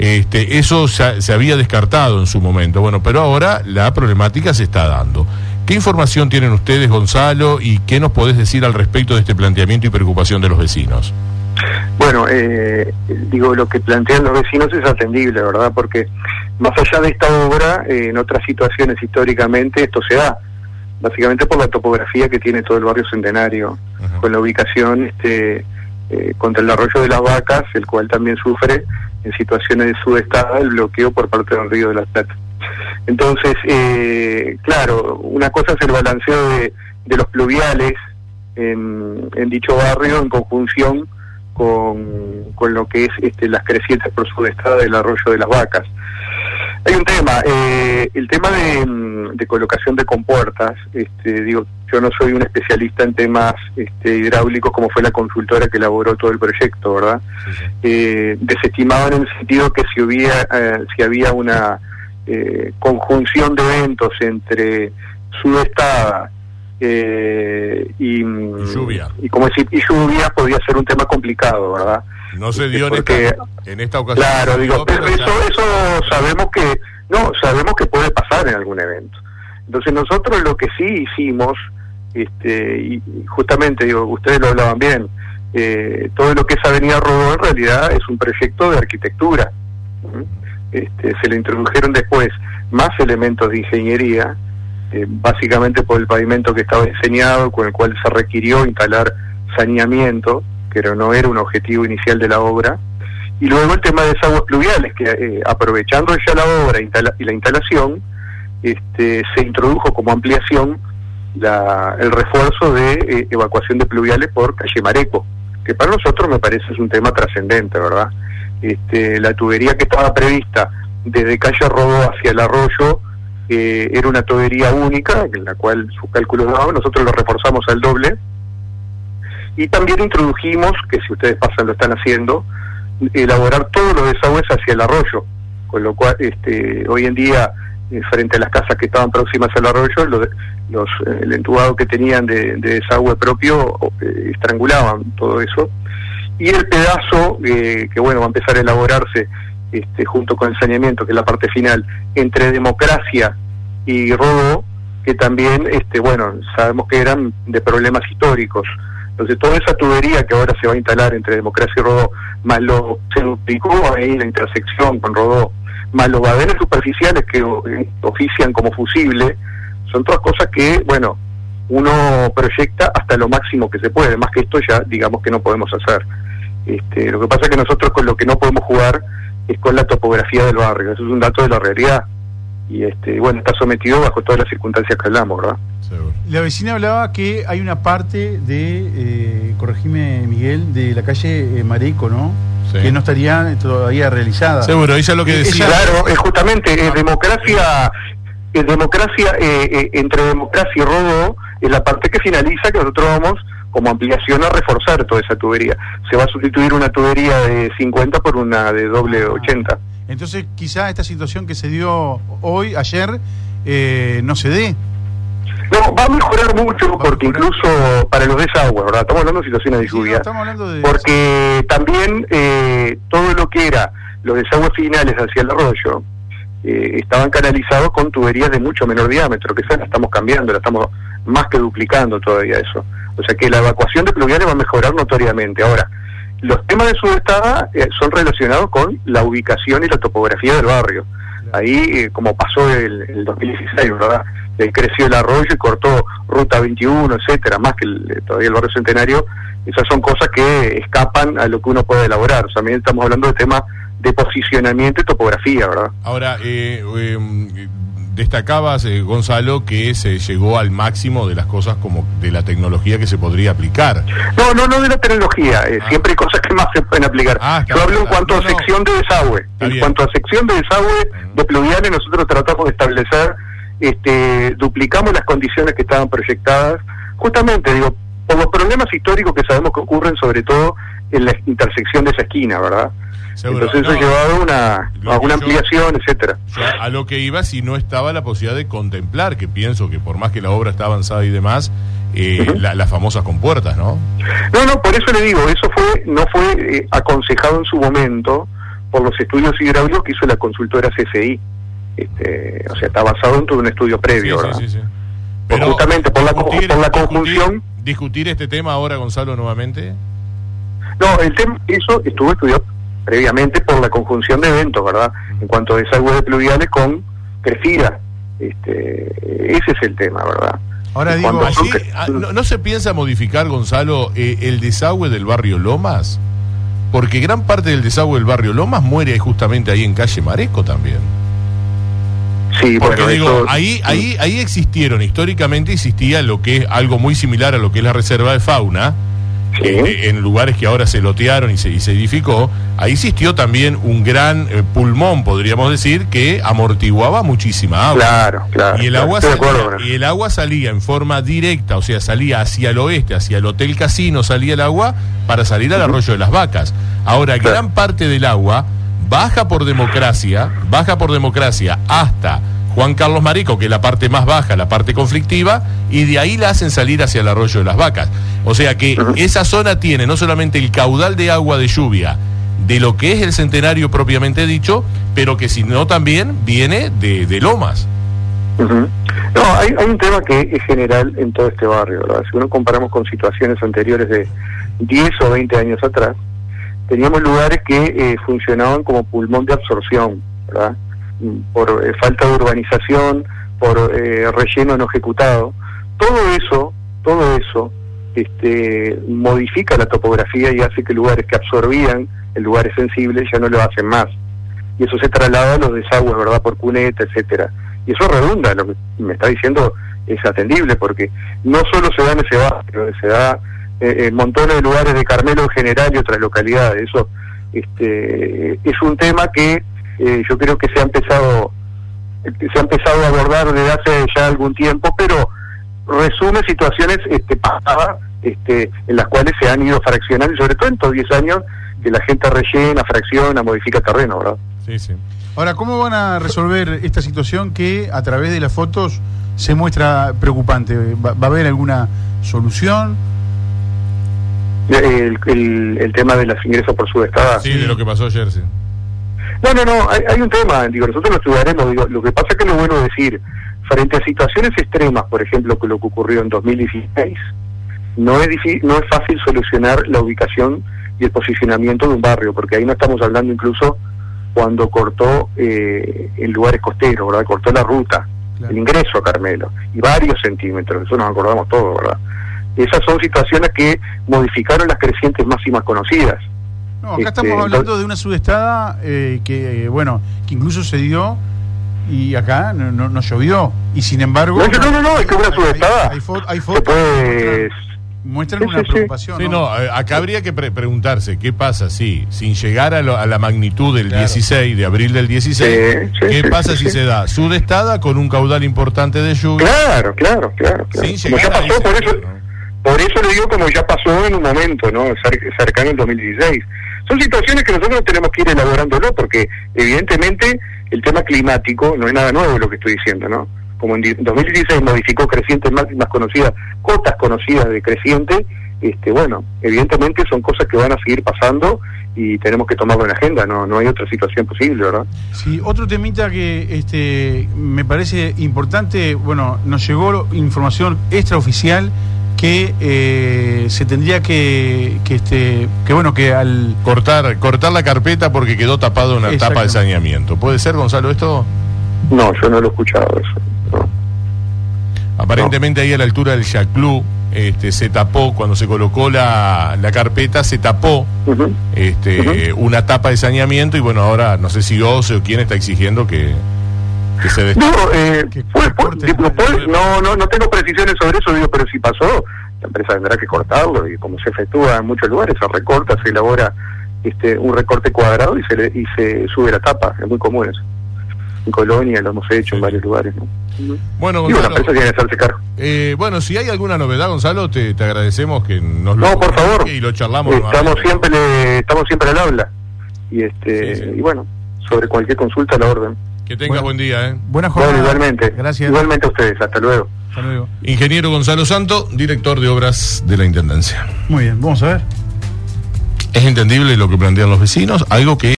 Eso se había descartado en su momento. Bueno, pero ahora la problemática se está dando. ¿Qué información tienen ustedes, Gonzalo, y qué nos podés decir al respecto de este planteamiento y preocupación de los vecinos? Bueno, lo que plantean los vecinos es atendible, ¿verdad? Porque más allá de esta obra, en otras situaciones históricamente esto se da, básicamente por la topografía que tiene todo el barrio Centenario, con la ubicación contra el arroyo de las Vacas, el cual también sufre en situaciones de subestada el bloqueo por parte del Río de la Plata. Entonces, claro, una cosa es el balanceo de los pluviales en dicho barrio en conjunción con lo que es las crecientes por sudestada del arroyo de las Vacas. Hay un tema, el tema de colocación de compuertas. Yo no soy un especialista en temas hidráulicos, como fue la consultora que elaboró todo el proyecto, ¿verdad? Desestimaban en el sentido que si había una conjunción de eventos entre sudestada y lluvia, y lluvia podía ser un tema complicado, ¿verdad? No se dio en esta ocasión. Claro, pero eso sabemos que puede pasar en algún evento. Entonces nosotros lo que sí hicimos, y justamente ustedes lo hablaban bien, todo lo que es Avenida Rodó en realidad es un proyecto de arquitectura. Se le introdujeron después más elementos de ingeniería, básicamente por el pavimento que estaba diseñado, con el cual se requirió instalar saneamiento, que no era un objetivo inicial de la obra, y luego el tema de desagües pluviales, que aprovechando ya la obra y la instalación, se introdujo como ampliación el refuerzo de evacuación de pluviales por calle Mareco, que para nosotros me parece es un tema trascendente, ¿verdad? La tubería que estaba prevista desde calle Rodó hacia el arroyo era una tubería única, en la cual sus cálculos daban, nosotros lo reforzamos al doble, y también introdujimos, que si ustedes pasan lo están haciendo, elaborar todos los desagües hacia el arroyo, con lo cual hoy en día, frente a las casas que estaban próximas al arroyo, el entubado que tenían de desagüe propio estrangulaban todo eso, y el pedazo que va a empezar a elaborarse junto con el saneamiento, que es la parte final, entre Democracia y Rodó, que también sabemos que eran de problemas históricos. Entonces toda esa tubería que ahora se va a instalar entre Democracia y Rodó, más se duplicó ahí la intersección con Rodó, más los badenes superficiales que ofician como fusible, son todas cosas que, uno proyecta hasta lo máximo que se puede, más que esto ya digamos que no podemos hacer. Lo que pasa es que nosotros con lo que no podemos jugar es con la topografía del barrio, eso es un dato de la realidad, y está sometido bajo todas las circunstancias que hablamos, ¿verdad? La vecina hablaba que hay una parte de, corregime Miguel, de la calle Mareco, ¿no? Sí. Que no estaría todavía realizada. Seguro, ella lo que decía. Claro, es justamente democracia, entre Democracia y Rodó, es la parte que finaliza, que nosotros vamos como ampliación a reforzar toda esa tubería. Se va a sustituir una tubería de 50 por una de doble 80. Entonces quizá esta situación que se dio ayer, no se dé. No, va a mejorar mucho, porque incluso para los desagües, ¿verdad? Estamos hablando de situaciones de lluvia. Estamos hablando de porque también todo lo que era los desagües finales hacia el arroyo estaban canalizados con tuberías de mucho menor diámetro, que esa la estamos cambiando, la estamos más que duplicando todavía eso. O sea que la evacuación de pluviales va a mejorar notoriamente. Ahora, los temas de subestada son relacionados con la ubicación y la topografía del barrio. Ahí, como pasó el 2016, ¿verdad? Creció el arroyo y cortó Ruta 21, etcétera, más que todavía el barrio Centenario. Esas son cosas que escapan a lo que uno puede elaborar. O sea, también estamos hablando de temas de posicionamiento y topografía, ¿verdad? Ahora, destacabas, Gonzalo, que se llegó al máximo de las cosas como de la tecnología que se podría aplicar. No de la tecnología, siempre hay cosas que más se pueden aplicar. Yo hablo en cuanto a sección de desagüe. Cuanto a sección de desagüe de pluviales, nosotros tratamos de establecer, duplicamos las condiciones que estaban proyectadas, justamente, por los problemas históricos que sabemos que ocurren, sobre todo en la intersección de esa esquina, ¿verdad? Seguro. Entonces eso ha llevado a una ampliación, etcétera. A lo que iba, si no estaba la posibilidad de contemplar, que pienso que por más que la obra está avanzada y demás, las famosas compuertas, ¿no? No, por eso le digo, eso no fue aconsejado en su momento, por los estudios hidráulicos que hizo la consultora CCI. O sea, está basado en todo un estudio previo, ¿verdad? Sí. Pero justamente por la conjunción... ¿Discutir este tema ahora, Gonzalo, nuevamente? No, el tema, eso estuvo estudiado previamente por la conjunción de eventos, ¿verdad? En cuanto a desagües de pluviales con crecida. Ese es el tema, ¿verdad? Ahora digo, ¿no se piensa modificar, Gonzalo, el desagüe del barrio Lomas? Porque gran parte del desagüe del barrio Lomas muere justamente ahí en calle Mareco también. Sí, porque bueno, digo, ahí existieron, históricamente existía lo que es algo muy similar a lo que es la reserva de fauna, sí. En lugares que ahora se lotearon y se edificó. Ahí existió también un gran pulmón, podríamos decir, que amortiguaba muchísima agua. Claro. Y el agua salía en forma directa, o sea, salía hacia el oeste, hacia el Hotel Casino, salía el agua para salir al Arroyo de las Vacas. Ahora, gran parte del agua baja por democracia hasta Juan Carlos Mareco, que es la parte más baja, la parte conflictiva, y de ahí la hacen salir hacia el Arroyo de las Vacas. O sea que esa zona tiene no solamente el caudal de agua de lluvia de lo que es el Centenario propiamente dicho, pero que sino también viene de Lomas. No, hay un tema que es general en todo este barrio, ¿verdad? Si uno comparamos con situaciones anteriores de 10 o 20 años atrás, teníamos lugares que funcionaban como pulmón de absorción, ¿verdad? Por falta de urbanización, por relleno no ejecutado. Todo eso modifica la topografía y hace que lugares que absorbían en lugares sensibles ya no lo hacen más. Y eso se traslada a los desagües, ¿verdad? Por cuneta, etcétera. Y eso redunda, lo que me está diciendo es atendible, porque no solo se da en ese barrio, se da en montones de lugares de Carmelo en general y otras localidades. Eso es un tema que yo creo que se ha empezado a abordar desde hace ya algún tiempo, pero resume situaciones pasadas en las cuales se han ido fraccionando, y sobre todo en estos 10 años que la gente rellena, fracciona, modifica terreno, ¿verdad? Sí. Ahora, ¿cómo van a resolver esta situación que a través de las fotos se muestra preocupante? ¿Va a haber alguna solución? El tema de los ingresos por subestada. Sí, de lo que pasó ayer, sí. No, hay un tema, nosotros lo estudiaremos, lo que pasa es que lo bueno decir, frente a situaciones extremas, por ejemplo, que lo que ocurrió en 2016, no es fácil solucionar la ubicación y el posicionamiento de un barrio, porque ahí no estamos hablando incluso cuando cortó en lugares costeros, ¿verdad? Cortó la ruta, el ingreso a Carmelo, y varios centímetros, eso nos acordamos todos, ¿verdad? Esas son situaciones que modificaron las crecientes máximas conocidas. No, acá estamos hablando de una sudestada que incluso se dio y acá no llovió. Y sin embargo... No, es que una sudestada. Hay fotos que muestran una preocupación. Sí, acá habría que preguntarse qué pasa sin llegar a la magnitud del 16, de abril del 16, ¿qué pasa si se da sudestada con un caudal importante de lluvia? Claro. Sin llegar ya pasó, por eso le digo como ya pasó en un momento, ¿no? Cercano al 2016. Son situaciones que nosotros tenemos que ir elaborándolo, porque evidentemente el tema climático no es nada nuevo lo que estoy diciendo, ¿no? Como en 2016 modificó crecientes máximas conocidas, cotas conocidas de creciente, evidentemente son cosas que van a seguir pasando y tenemos que tomarlo en agenda, no hay otra situación posible, ¿verdad? Sí, otro temita que me parece importante, nos llegó información extraoficial que se tendría que al cortar la carpeta porque quedó tapado una tapa de saneamiento. ¿Puede ser, Gonzalo, esto? No, yo no lo he escuchado eso. No. Aparentemente ahí a la altura del Yaclú se tapó, cuando se colocó la carpeta, se tapó una tapa de saneamiento, y ahora no sé si OCE o quién está exigiendo que se no tengo precisiones sobre eso, pero si pasó, la empresa tendrá que cortarlo, y como se efectúa en muchos lugares, se recorta, se elabora un recorte cuadrado y se sube la tapa, es muy común eso. En Colonia lo hemos hecho en varios lugares, ¿no? Bueno, Gonzalo, y la empresa tiene que hacerse cargo. Si hay alguna novedad, Gonzalo, te agradecemos que nos lo por favor, y lo charlamos. Estamos siempre al habla, y sobre cualquier consulta a la orden. Que tengas buen día, Buena jornada. Igualmente. Gracias. Igualmente a ustedes. Hasta luego. Ingeniero Gonzalo Santo, director de obras de la Intendencia. Muy bien, vamos a ver. Es entendible lo que plantean los vecinos, algo que